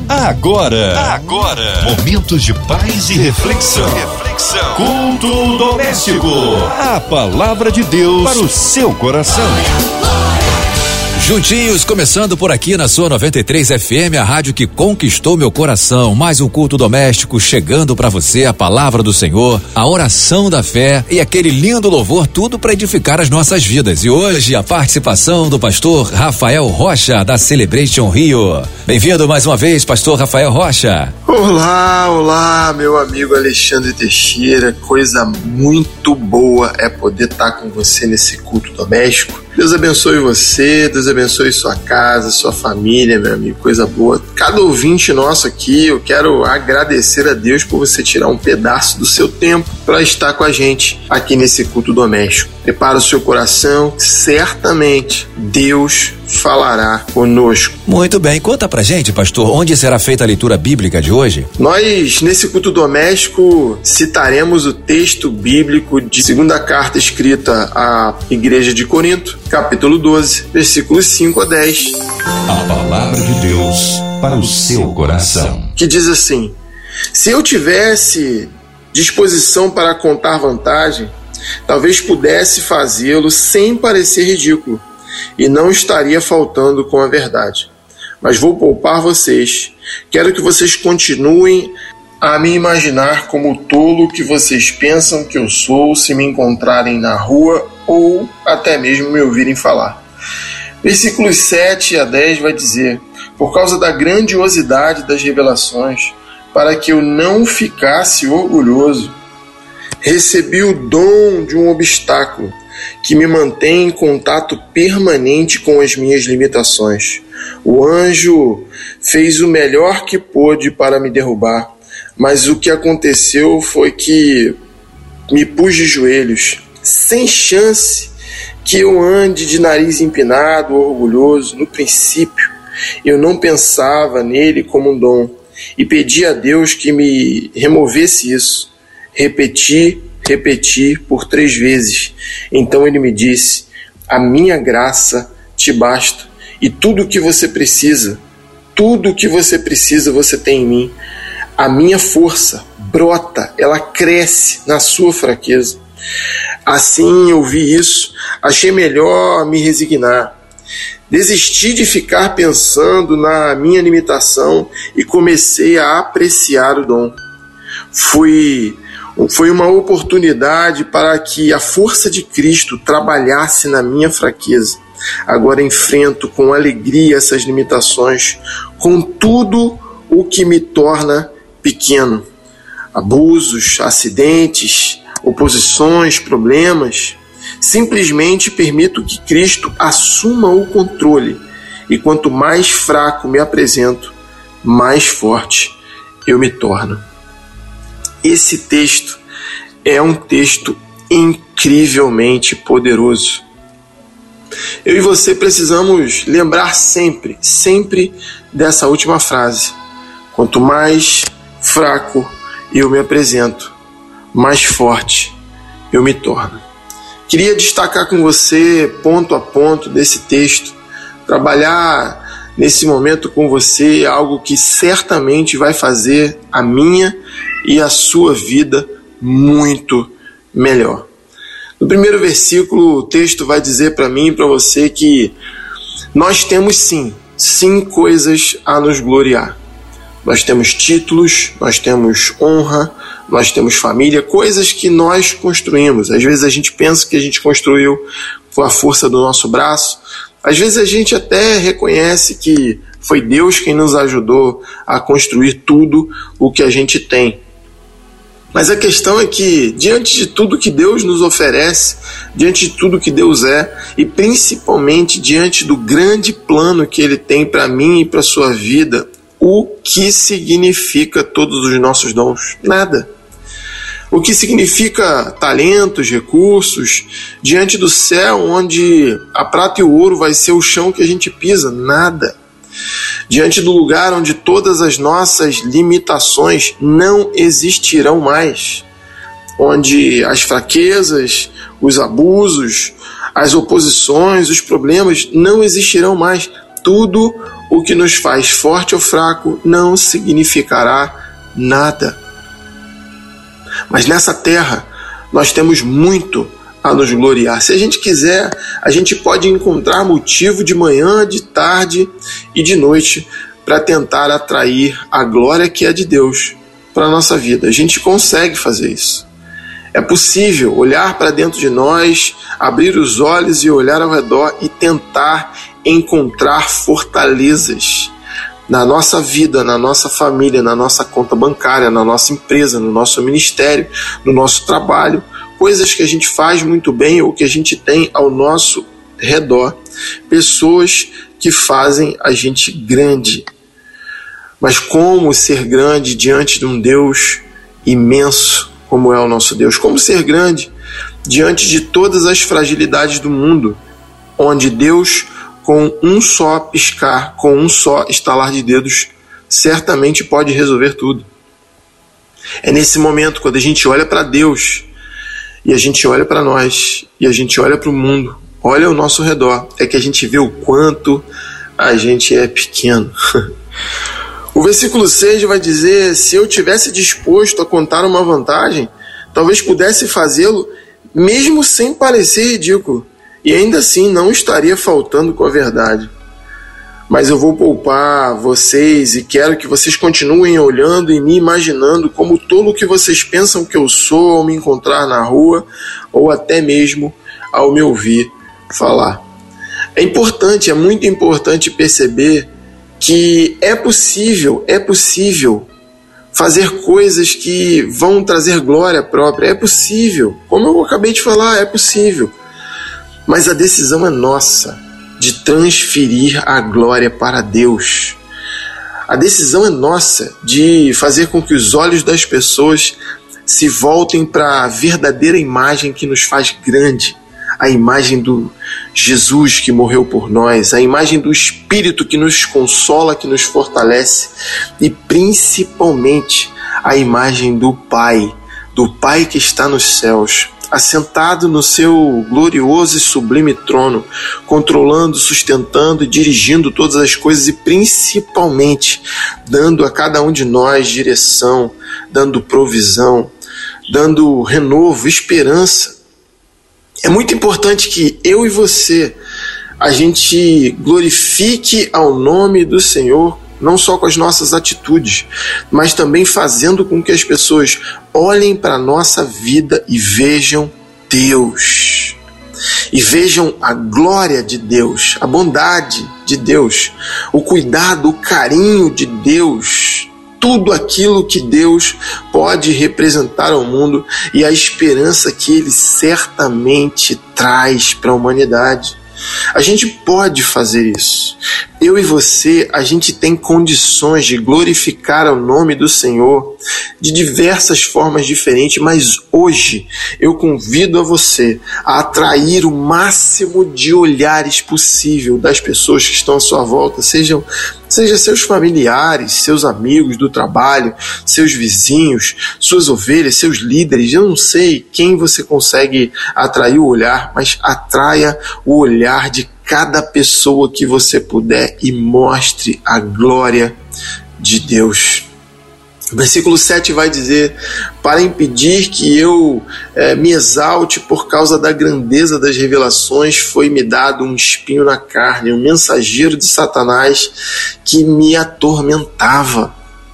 Agora, momentos de paz e reflexão. Culto doméstico. A palavra de Deus para o seu coração. Juntinhos, começando por aqui na sua 93 FM, a rádio que conquistou meu coração. Mais um culto doméstico chegando para você, a palavra do Senhor, a oração da fé e aquele lindo louvor, tudo para edificar as nossas vidas. E hoje a participação do pastor Rafael Rocha, da Celebration Rio. Bem-vindo mais uma vez, pastor Rafael Rocha. Olá, meu amigo Alexandre Teixeira. Coisa muito boa é poder estar com você nesse culto doméstico. Deus abençoe você, Deus abençoe sua casa, sua família, meu amigo, coisa boa. Cada ouvinte nosso aqui, eu quero agradecer a Deus por você tirar um pedaço do seu tempo para estar com a gente aqui nesse culto doméstico. Prepara o seu coração, certamente Deus falará conosco. Muito bem, conta pra gente, pastor, onde será feita a leitura bíblica de hoje? Nós, nesse culto doméstico, citaremos o texto bíblico de segunda carta escrita à Igreja de Corinto, capítulo 12, versículos 5 a 10. A palavra de Deus para o seu coração. Que diz assim: se eu tivesse disposição para contar vantagem, talvez pudesse fazê-lo sem parecer ridículo, e não estaria faltando com a verdade. Mas vou poupar vocês. Quero que vocês continuem a me imaginar como o tolo que vocês pensam que eu sou se me encontrarem na rua ou até mesmo me ouvirem falar. Versículos 7 a 10 vai dizer: por causa da grandiosidade das revelações, para que eu não ficasse orgulhoso, recebi o dom de um obstáculo que me mantém em contato permanente com as minhas limitações. O anjo fez o melhor que pôde para me derrubar, mas o que aconteceu foi que me pus de joelhos, sem chance que eu ande de nariz empinado, orgulhoso. No princípio, eu não pensava nele como um dom e pedi a Deus que me removesse isso. Repeti por 3 vezes. Então ele me disse: a minha graça te basta, e tudo o que você precisa, você tem em mim. A minha força brota, ela cresce na sua fraqueza. Assim eu vi isso, achei melhor me resignar. Desisti de ficar pensando na minha limitação e comecei a apreciar o dom. Foi uma oportunidade para que a força de Cristo trabalhasse na minha fraqueza. Agora enfrento com alegria essas limitações, com tudo o que me torna pequeno. Abusos, acidentes, oposições, problemas. Simplesmente permito que Cristo assuma o controle, e quanto mais fraco me apresento, mais forte eu me torno. Esse texto é um texto incrivelmente poderoso. Eu e você precisamos lembrar sempre dessa última frase. Quanto mais fraco eu me apresento, mais forte eu me torno. Queria destacar com você, ponto a ponto desse texto, trabalhar nesse momento com você algo que certamente vai fazer a minha e a sua vida muito melhor. No primeiro versículo, o texto vai dizer para mim e para você que nós temos sim coisas a nos gloriar. Nós temos títulos, nós temos honra, nós temos família, coisas que nós construímos. Às vezes a gente pensa que a gente construiu com a força do nosso braço. Às vezes a gente até reconhece que foi Deus quem nos ajudou a construir tudo o que a gente tem. Mas a questão é que, diante de tudo que Deus nos oferece, diante de tudo que Deus é, e principalmente diante do grande plano que Ele tem para mim e para a sua vida, o que significa todos os nossos dons? Nada. O que significa talentos, recursos, diante do céu onde a prata e o ouro vai ser o chão que a gente pisa? Nada. Diante do lugar onde todas as nossas limitações não existirão mais, onde as fraquezas, os abusos, as oposições, os problemas não existirão mais. tudo o que nos faz forte ou fraco não significará nada. Mas nessa terra nós temos muito a nos gloriar. Se a gente quiser, a gente pode encontrar motivo de manhã, de tarde e de noite para tentar atrair a glória que é de Deus para a nossa vida. A gente consegue fazer isso. É possível olhar para dentro de nós, abrir os olhos e olhar ao redor e tentar encontrar fortalezas na nossa vida, na nossa família, na nossa conta bancária, na nossa empresa, no nosso ministério, no nosso trabalho, coisas que a gente faz muito bem ou que a gente tem ao nosso redor, pessoas que fazem a gente grande. Mas como ser grande diante de um Deus imenso como é o nosso Deus? Como ser grande diante de todas as fragilidades do mundo, onde Deus, com um só piscar, com um só estalar de dedos, certamente pode resolver tudo. É nesse momento, quando a gente olha para Deus, e a gente olha para nós, e a gente olha para o mundo, olha ao nosso redor, é que a gente vê o quanto a gente é pequeno. O versículo 6 vai dizer: se eu tivesse disposto a contar uma vantagem, talvez pudesse fazê-lo mesmo sem parecer ridículo, e ainda assim não estaria faltando com a verdade. Mas eu vou poupar vocês e quero que vocês continuem olhando e me imaginando como tolo que vocês pensam que eu sou ao me encontrar na rua ou até mesmo ao me ouvir falar. É muito importante perceber que é possível fazer coisas que vão trazer glória própria. É possível, como eu acabei de falar, é possível. Mas a decisão é nossa de transferir a glória para Deus. A decisão é nossa de fazer com que os olhos das pessoas se voltem para a verdadeira imagem que nos faz grande, a imagem do Jesus que morreu por nós, a imagem do Espírito que nos consola, que nos fortalece, e principalmente a imagem do Pai que está nos céus, assentado no seu glorioso e sublime trono, controlando, sustentando e dirigindo todas as coisas, e principalmente dando a cada um de nós direção, dando provisão, dando renovo, esperança. É muito importante que eu e você, a gente glorifique ao nome do Senhor, não só com as nossas atitudes, mas também fazendo com que as pessoas olhem para a nossa vida e vejam Deus. E vejam a glória de Deus, a bondade de Deus, o cuidado, o carinho de Deus, tudo aquilo que Deus pode representar ao mundo e a esperança que Ele certamente traz para a humanidade. A gente pode fazer isso. Eu e você, a gente tem condições de glorificar o nome do Senhor de diversas formas diferentes, mas hoje eu convido a você a atrair o máximo de olhares possível das pessoas que estão à sua volta, seja seus familiares, seus amigos do trabalho, seus vizinhos, suas ovelhas, seus líderes. Eu não sei quem você consegue atrair o olhar, mas atraia o olhar de cada pessoa que você puder e mostre a glória de Deus. O versículo 7 vai dizer: para impedir que eu me exalte por causa da grandeza das revelações, foi-me dado um espinho na carne, um mensageiro de Satanás que me atormentava.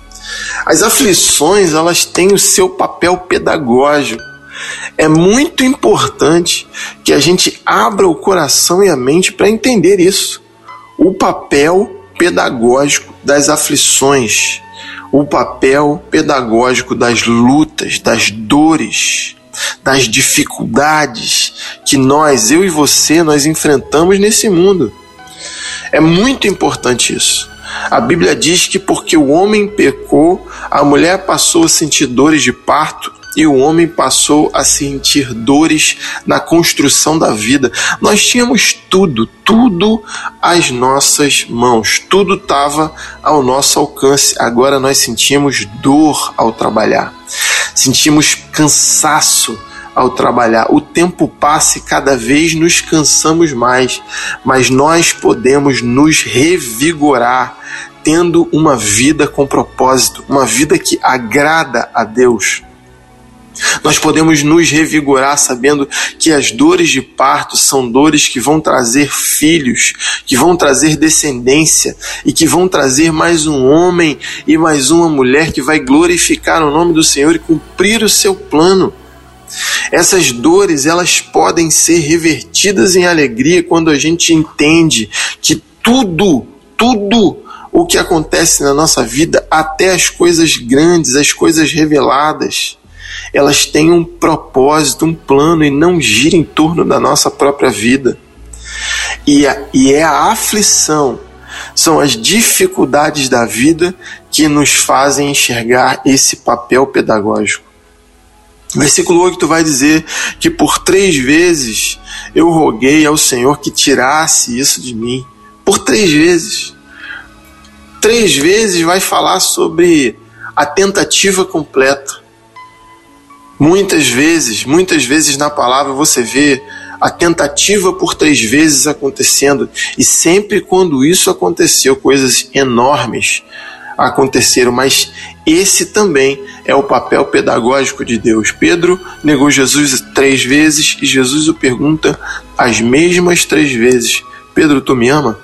As aflições, elas têm o seu papel pedagógico. É muito importante que a gente abra o coração e a mente para entender isso. O papel pedagógico das aflições, o papel pedagógico das lutas, das dores, das dificuldades que eu e você, nós enfrentamos nesse mundo. É muito importante isso. A Bíblia diz que porque o homem pecou, a mulher passou a sentir dores de parto e o homem passou a sentir dores na construção da vida. Nós tínhamos tudo às nossas mãos, tudo estava ao nosso alcance. Agora nós sentimos dor ao trabalhar, sentimos cansaço ao trabalhar. O tempo passa e cada vez nos cansamos mais, mas nós podemos nos revigorar tendo uma vida com propósito, uma vida que agrada a Deus. Nós podemos nos revigorar sabendo que as dores de parto são dores que vão trazer filhos, que vão trazer descendência e que vão trazer mais um homem e mais uma mulher que vai glorificar o nome do Senhor e cumprir o seu plano. Essas dores, elas podem ser revertidas em alegria quando a gente entende que tudo o que acontece na nossa vida, até as coisas grandes, as coisas reveladas, elas têm um propósito, um plano e não giram em torno da nossa própria vida. E é a aflição, são as dificuldades da vida que nos fazem enxergar esse papel pedagógico. Versículo 8 vai dizer que por 3 vezes eu roguei ao Senhor que tirasse isso de mim. Por 3 vezes. 3 vezes vai falar sobre a tentativa completa. Muitas vezes na palavra você vê a tentativa por 3 vezes acontecendo. E sempre quando isso aconteceu, coisas enormes aconteceram, mas esse também é o papel pedagógico de Deus. Pedro negou Jesus 3 vezes e Jesus o pergunta as mesmas 3 vezes: Pedro, tu me ama?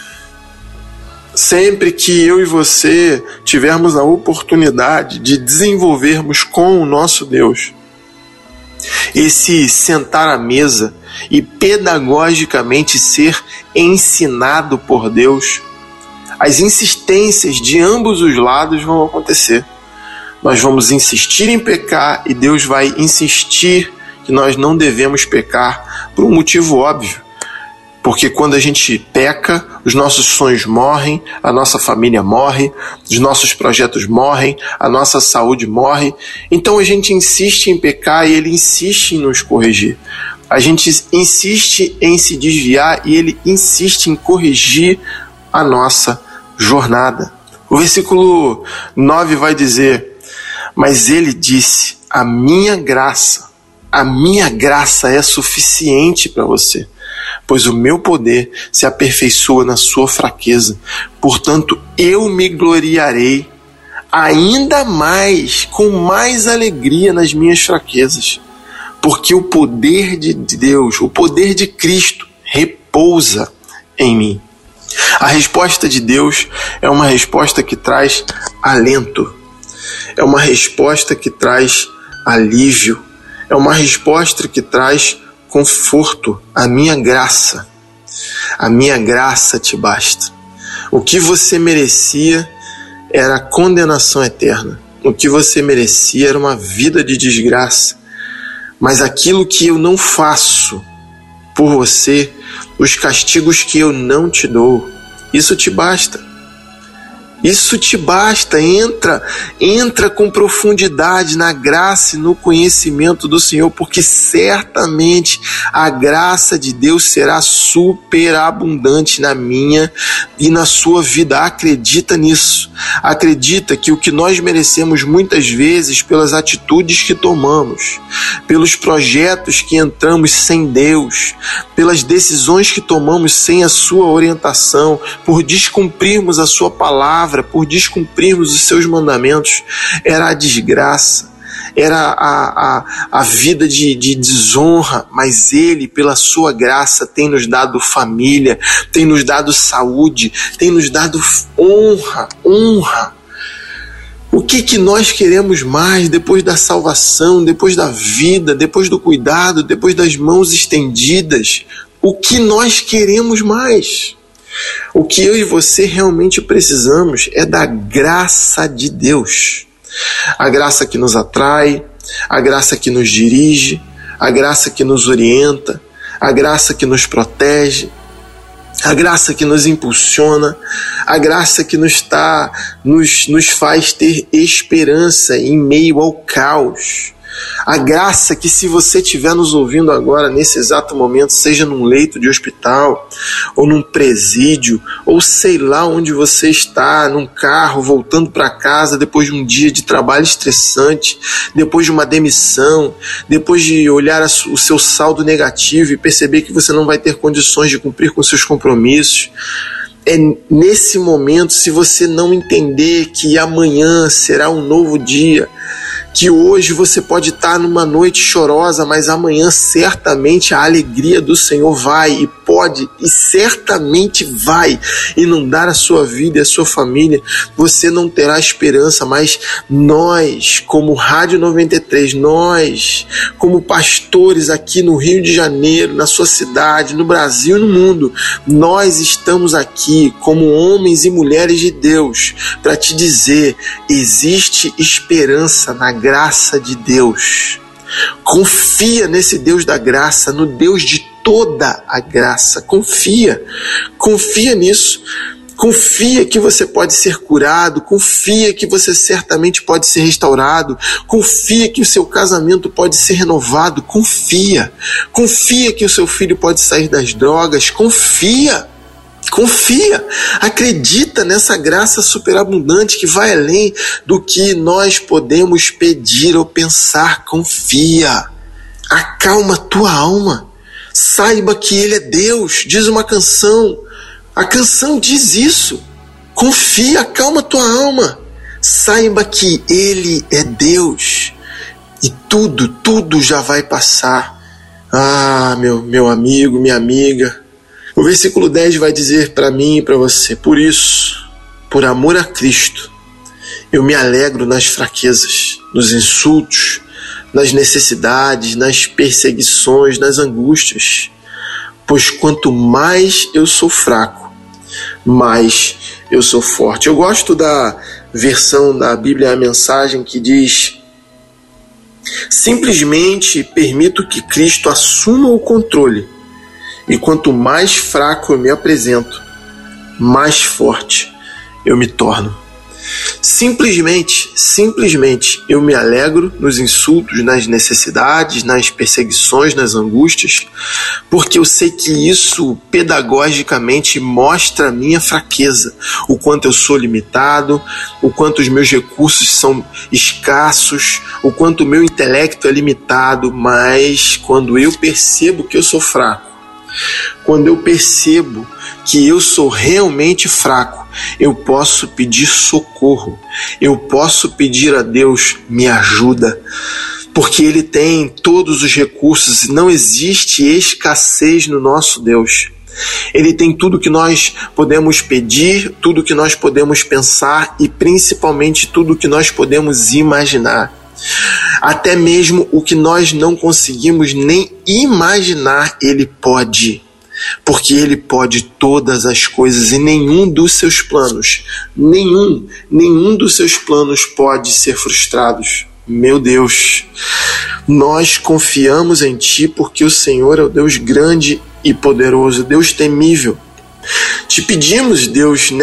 Sempre que eu e você tivermos a oportunidade de desenvolvermos com o nosso Deus esse sentar à mesa e pedagogicamente ser ensinado por Deus, as insistências de ambos os lados vão acontecer. Nós vamos insistir em pecar e Deus vai insistir que nós não devemos pecar por um motivo óbvio. Porque quando a gente peca, os nossos sonhos morrem, a nossa família morre, os nossos projetos morrem, a nossa saúde morre. Então a gente insiste em pecar e Ele insiste em nos corrigir. A gente insiste em se desviar e Ele insiste em corrigir a nossa jornada. O versículo 9 vai dizer: mas Ele disse, a minha graça é suficiente para você, pois o meu poder se aperfeiçoa na sua fraqueza. Portanto, eu me gloriarei ainda mais, com mais alegria nas minhas fraquezas, porque o poder de Deus, o poder de Cristo repousa em mim. A resposta de Deus é uma resposta que traz alento, é uma resposta que traz alívio, é uma resposta que traz conforto. A minha graça te basta. O que você merecia era condenação eterna. O que você merecia era uma vida de desgraça. Mas aquilo que eu não faço por você, os castigos que eu não te dou, isso te basta. Isso te basta. Entra com profundidade na graça e no conhecimento do Senhor, porque certamente a graça de Deus será superabundante na minha e na sua vida. Acredita nisso. Acredita que o que nós merecemos muitas vezes pelas atitudes que tomamos, pelos projetos que entramos sem Deus, pelas decisões que tomamos sem a sua orientação, por descumprirmos a sua palavra, por descumprirmos os seus mandamentos, era a desgraça, era a vida de desonra. Mas Ele, pela sua graça, tem nos dado família, tem nos dado saúde, tem nos dado honra. O que nós queremos mais depois da salvação, depois da vida, depois do cuidado, depois das mãos estendidas? O que nós queremos mais? O que eu e você realmente precisamos é da graça de Deus. A graça que nos atrai, a graça que nos dirige, a graça que nos orienta, a graça que nos protege, a graça que nos impulsiona, a graça que nos faz ter esperança em meio ao caos. A graça que, se você estiver nos ouvindo agora, nesse exato momento, seja num leito de hospital, ou num presídio, ou sei lá onde você está, num carro, voltando para casa depois de um dia de trabalho estressante, depois de uma demissão, depois de olhar o seu saldo negativo e perceber que você não vai ter condições de cumprir com seus compromissos. É nesse momento, se você não entender que amanhã será um novo dia, que hoje você pode estar numa noite chorosa, mas amanhã certamente a alegria do Senhor vai e pode e certamente vai inundar a sua vida e a sua família. Você não terá esperança, mas nós, como Rádio 93, nós, como pastores aqui no Rio de Janeiro, na sua cidade, no Brasil e no mundo, nós estamos aqui como homens e mulheres de Deus para te dizer: existe esperança na graça de Deus. Confia nesse Deus da graça, no Deus de toda a graça. Confia nisso. Confia que você pode ser curado, confia que você certamente pode ser restaurado, confia que o seu casamento pode ser renovado, confia que o seu filho pode sair das drogas, confia, acredita nessa graça superabundante que vai além do que nós podemos pedir ou pensar. Confia, acalma tua alma, saiba que Ele é Deus. Diz uma canção, a canção diz isso: confia, acalma tua alma, saiba que Ele é Deus e tudo já vai passar. Ah, meu amigo, minha amiga, o versículo 10 vai dizer para mim e para você: por isso, por amor a Cristo, eu me alegro nas fraquezas, nos insultos, nas necessidades, nas perseguições, nas angústias, pois quanto mais eu sou fraco, mais eu sou forte. Eu gosto da versão da Bíblia, a Mensagem, que diz: simplesmente permito que Cristo assuma o controle, e quanto mais fraco eu me apresento, mais forte eu me torno. Simplesmente eu me alegro nos insultos, nas necessidades, nas perseguições, nas angústias, porque eu sei que isso pedagogicamente mostra a minha fraqueza, o quanto eu sou limitado, o quanto os meus recursos são escassos, o quanto o meu intelecto é limitado. Mas quando eu percebo que eu sou fraco, quando eu percebo que eu sou realmente fraco, eu posso pedir socorro, eu posso pedir a Deus: me ajuda, porque Ele tem todos os recursos, não existe escassez no nosso Deus. Ele tem tudo que nós podemos pedir, tudo que nós podemos pensar e principalmente tudo que nós podemos imaginar. Até mesmo o que nós não conseguimos nem imaginar, Ele pode. Porque Ele pode todas as coisas e nenhum dos seus planos pode ser frustrado. Meu Deus, nós confiamos em Ti porque o Senhor é o Deus grande e poderoso, Deus temível. Te pedimos, Deus,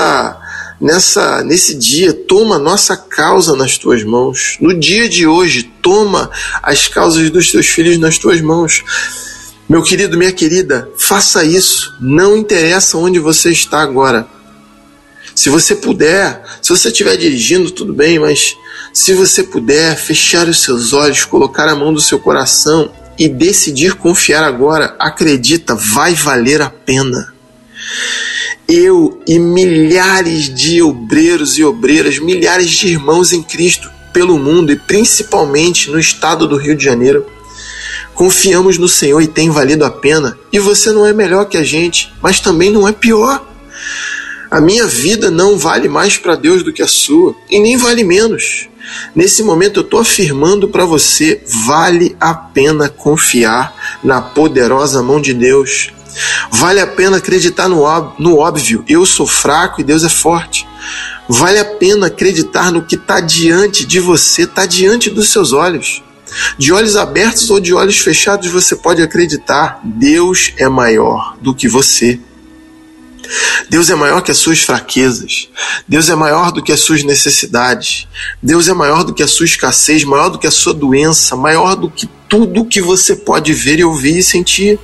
nesse dia, toma a nossa causa nas Tuas mãos. No dia de hoje, toma as causas dos Teus filhos nas Tuas mãos. Meu querido, minha querida, faça isso. Não interessa onde você está agora. Se você puder, se você estiver dirigindo, tudo bem, mas se você puder fechar os seus olhos, colocar a mão do seu coração e decidir confiar agora, acredita, vai valer a pena. Eu e milhares de obreiros e obreiras, milhares de irmãos em Cristo pelo mundo e principalmente no estado do Rio de Janeiro, confiamos no Senhor e tem valido a pena. E você não é melhor que a gente, mas também não é pior. A minha vida não vale mais para Deus do que a sua, e nem vale menos. Nesse momento eu estou afirmando para você: vale a pena confiar na poderosa mão de Deus. Vale a pena acreditar no óbvio: eu sou fraco e Deus é forte. Vale a pena acreditar no que está diante de você, está diante dos seus olhos. De olhos abertos ou de olhos fechados, você pode acreditar: Deus é maior do que você. Deus é maior que as suas fraquezas. Deus é maior do que as suas necessidades. Deus é maior do que a sua escassez, maior do que a sua doença, maior do que tudo que você pode ver e ouvir e sentir.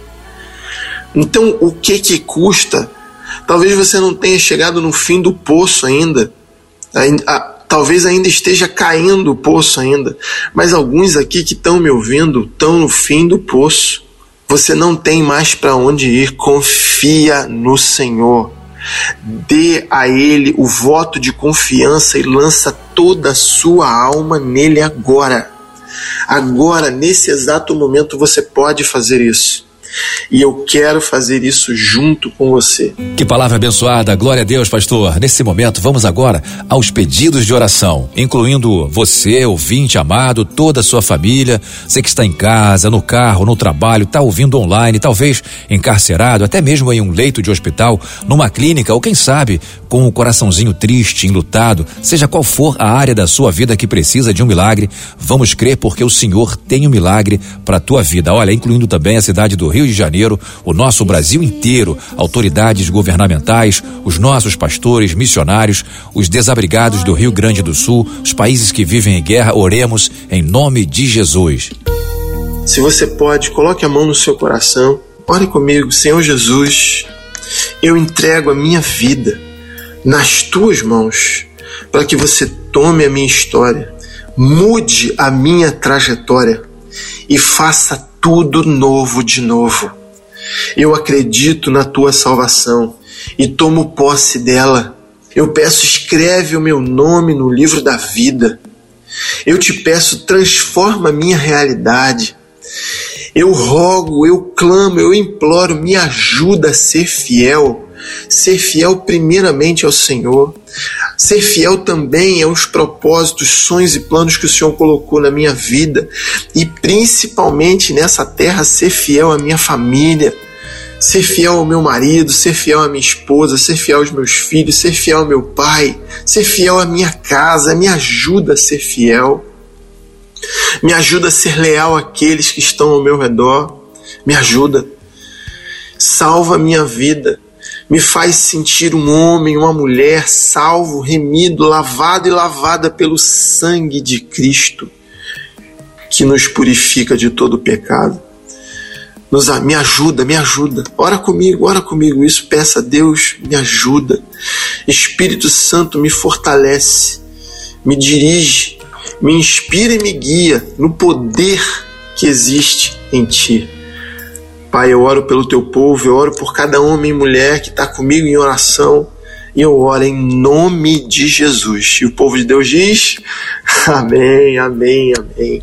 Então, o que custa? Talvez você não tenha chegado no fim do poço ainda. Talvez ainda esteja caindo o poço ainda. Mas alguns aqui que estão me ouvindo estão no fim do poço. Você não tem mais para onde ir. Confia no Senhor. Dê a Ele o voto de confiança e lança toda a sua alma nele agora. Agora, nesse exato momento, você pode fazer isso. E eu quero fazer isso junto com você. Que palavra abençoada, glória a Deus, pastor. Nesse momento, vamos agora aos pedidos de oração, incluindo você, ouvinte amado, toda a sua família, você que está em casa, no carro, no trabalho, está ouvindo online, talvez encarcerado, até mesmo em um leito de hospital, numa clínica, ou quem sabe, com o coraçãozinho triste, enlutado, seja qual for a área da sua vida que precisa de um milagre, vamos crer porque o Senhor tem um milagre para a tua vida. Olha, incluindo também a cidade do Rio de Janeiro, o nosso Brasil inteiro, autoridades governamentais, os nossos pastores, missionários, os desabrigados do Rio Grande do Sul, os países que vivem em guerra, oremos em nome de Jesus. Se você pode, coloque a mão no seu coração, ore comigo. Senhor Jesus, eu entrego a minha vida nas tuas mãos, para que você tome a minha história, mude a minha trajetória e faça tudo novo de novo. Eu acredito na tua salvação e tomo posse dela. Eu peço, escreve o meu nome no livro da vida. Eu te peço, transforma a minha realidade. Eu rogo, eu clamo, eu imploro, me ajuda a ser fiel primeiramente ao Senhor, ser fiel também aos propósitos, sonhos e planos que o Senhor colocou na minha vida, e principalmente nessa terra, ser fiel à minha família, ser fiel ao meu marido, ser fiel à minha esposa, ser fiel aos meus filhos, ser fiel ao meu pai, ser fiel à minha casa. Me ajuda a ser fiel, me ajuda a ser leal àqueles que estão ao meu redor, me ajuda, salva a minha vida, me faz sentir um homem, uma mulher salvo, remido, lavado e lavada pelo sangue de Cristo, que nos purifica de todo pecado. Me ajuda, ora comigo isso, peça a Deus, me ajuda. Espírito Santo, me fortalece, me dirige, me inspira e me guia no poder que existe em Ti. Pai, eu oro pelo Teu povo, eu oro por cada homem e mulher que está comigo em oração, e eu oro em nome de Jesus. E o povo de Deus diz, amém, amém, amém.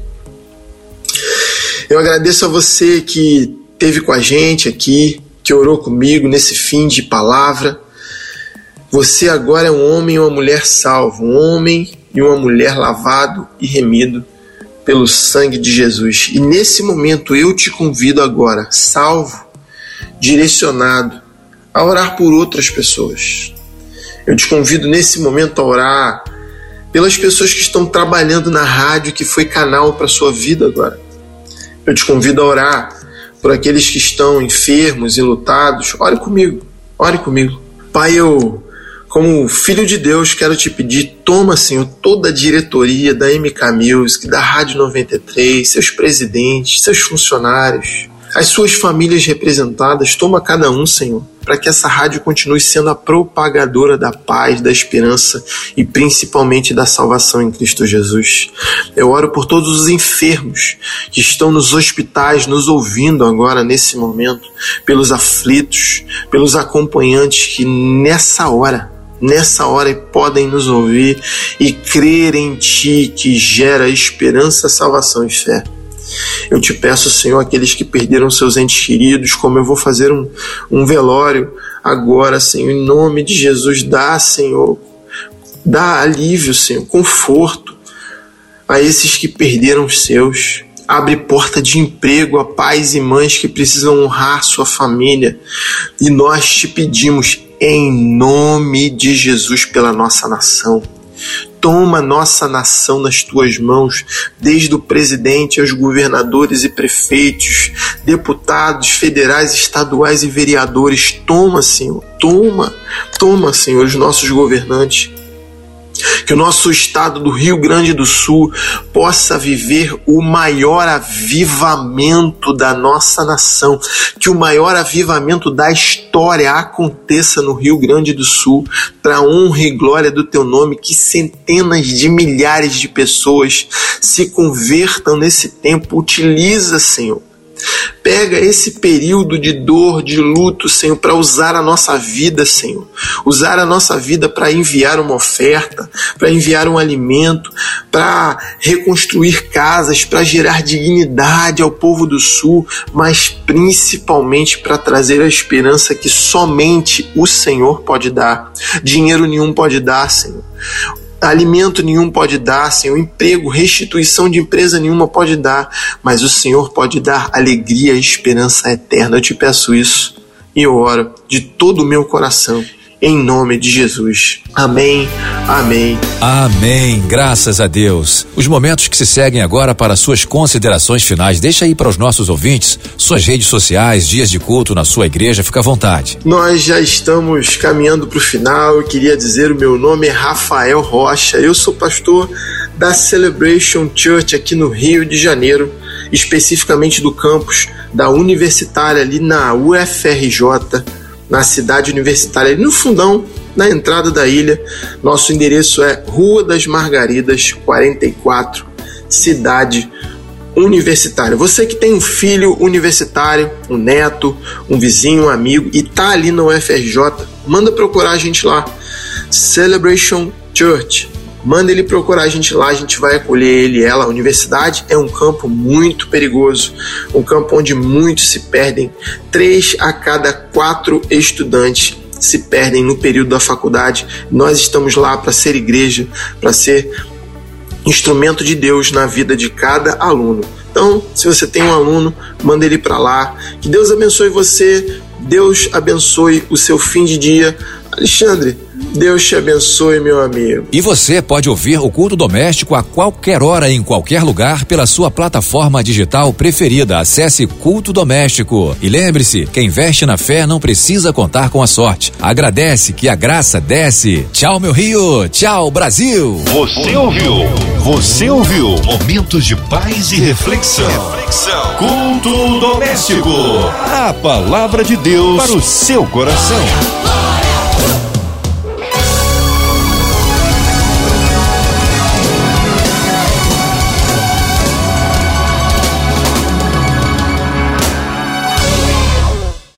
Eu agradeço a você que esteve com a gente aqui, que orou comigo nesse fim de palavra. Você agora é um homem e uma mulher salvo, um homem e uma mulher lavado e remido pelo sangue de Jesus. E nesse momento eu te convido agora, salvo, direcionado, a orar por outras pessoas. Eu te convido nesse momento a orar pelas pessoas que estão trabalhando na rádio, que foi canal para a sua vida agora. Eu te convido a orar por aqueles que estão enfermos e lutados. Ore comigo. Pai, eu, como filho de Deus, quero te pedir, toma, Senhor, toda a diretoria da MK Music, da Rádio 93, seus presidentes, seus funcionários, as suas famílias representadas, toma cada um, Senhor, para que essa rádio continue sendo a propagadora da paz, da esperança e principalmente da salvação em Cristo Jesus. Eu oro por todos os enfermos que estão nos hospitais, nos ouvindo agora nesse momento, pelos aflitos, pelos acompanhantes que nessa hora podem nos ouvir e crer em Ti, que gera esperança, salvação e fé. Eu te peço, Senhor, aqueles que perderam seus entes queridos, como eu vou fazer um velório agora, Senhor, em nome de Jesus, dá, Senhor, dá alívio, Senhor, conforto a esses que perderam os seus. Abre porta de emprego a pais e mães que precisam honrar sua família. E nós te pedimos, em nome de Jesus, pela nossa nação. Toma nossa nação nas tuas mãos, desde o presidente aos governadores e prefeitos, deputados federais, estaduais e vereadores. Toma, Senhor, toma, Senhor, os nossos governantes. Que o nosso estado do Rio Grande do Sul possa viver o maior avivamento da nossa nação, que o maior avivamento da história aconteça no Rio Grande do Sul, para honra e glória do teu nome, que centenas de milhares de pessoas se convertam nesse tempo. Utiliza, Senhor. Pega esse período de dor, de luto, Senhor, para usar a nossa vida, Senhor. Usar a nossa vida para enviar uma oferta, para enviar um alimento, para reconstruir casas, para gerar dignidade ao povo do Sul, mas principalmente para trazer a esperança que somente o Senhor pode dar. Dinheiro nenhum pode dar, Senhor. Alimento nenhum pode dar, Senhor, emprego, restituição de empresa nenhuma pode dar, mas o Senhor pode dar alegria e esperança eterna. Eu te peço isso e eu oro de todo o meu coração, em nome de Jesus. Amém, amém. Amém, graças a Deus. Os momentos que se seguem agora para suas considerações finais, deixa aí para os nossos ouvintes, suas redes sociais, dias de culto na sua igreja, fica à vontade. Nós já estamos caminhando para o final. Eu queria dizer, o meu nome é Rafael Rocha, eu sou pastor da Celebration Church aqui no Rio de Janeiro, especificamente do campus da Universitária ali na UFRJ, na cidade universitária, ali no fundão, na entrada da ilha. Nosso endereço é Rua das Margaridas, 44, Cidade Universitária. Você que tem um filho universitário, um neto, um vizinho, um amigo e tá ali na UFRJ, manda procurar a gente lá, Celebration Church. Manda ele procurar a gente lá, a gente vai acolher ele e ela. A universidade é um campo muito perigoso, um campo onde muitos se perdem. 3 a cada 4 estudantes se perdem no período da faculdade. Nós estamos lá para ser igreja, para ser instrumento de Deus na vida de cada aluno. Então, se você tem um aluno, manda ele para lá. Que Deus abençoe você, Deus abençoe o seu fim de dia. Alexandre, Deus te abençoe, meu amigo. E você pode ouvir o Culto Doméstico a qualquer hora, em qualquer lugar, pela sua plataforma digital preferida. Acesse Culto Doméstico. E lembre-se, quem investe na fé não precisa contar com a sorte. Agradece que a graça desce. Tchau, meu Rio. Tchau, Brasil. Você ouviu momentos de paz e reflexão. Culto Doméstico. A palavra de Deus para o seu coração.